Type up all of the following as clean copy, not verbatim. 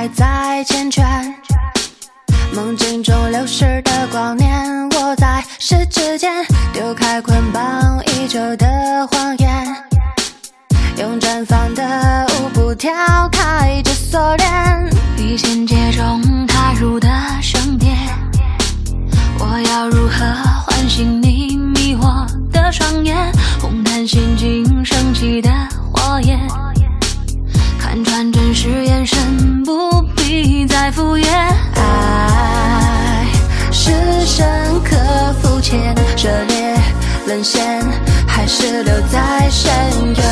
还在缱绻，梦境中流逝的光年，我在十指间丢开捆绑已久的谎言，用绽放的舞步挑开这锁链， 比肩界中踏入的圣殿，我要如何唤醒你迷惑的双眼？红毯陷进升起的火焰，看穿真实眼神，不必再敷衍。 爱是深刻肤浅，热烈沦陷，还是留在深渊？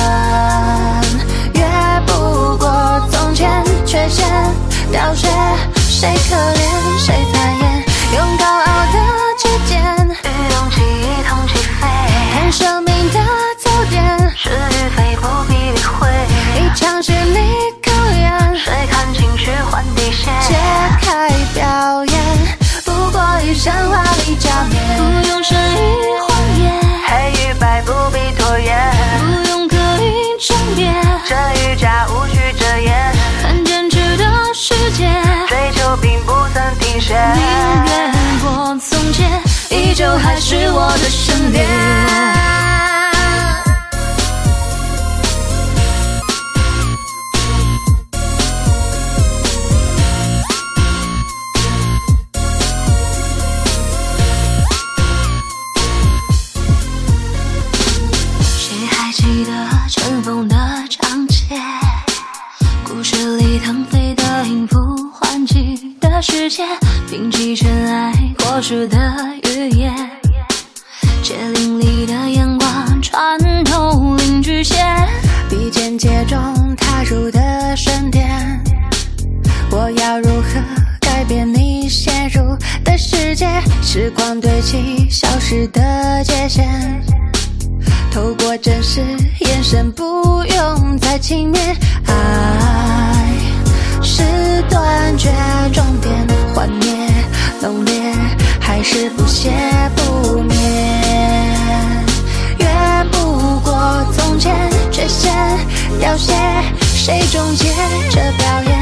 越不过从前，缺陷凋谢，谁可怜谁残忍？用高傲的指尖， 与勇气一同起飞， 看生命的走点， 是与非不必理会。 一场是你考验， 谁看情绪换底线？ 揭开表演，不过一身华丽假面， 不用善意谎言， 黑与白不必拖延， 不用刻意争辩， 真与假无需遮掩， 看真挚的世界， 追求并不曾停歇。 宁愿过从前，依旧还是我的圣殿。记得尘封的章节，故事里腾飞的音符，唤起的世界，摒弃尘埃过时的语言，街林里的眼光穿透邻居线， 比肩界中踏入的圣殿，我要如何改变你陷入的世界？时光堆砌消失的界限，透过真实眼神，不用再轻蔑。爱是断绝终点，幻灭浓烈，还是不歇不灭？越不过从前，缺陷凋谢，谁终结这表演？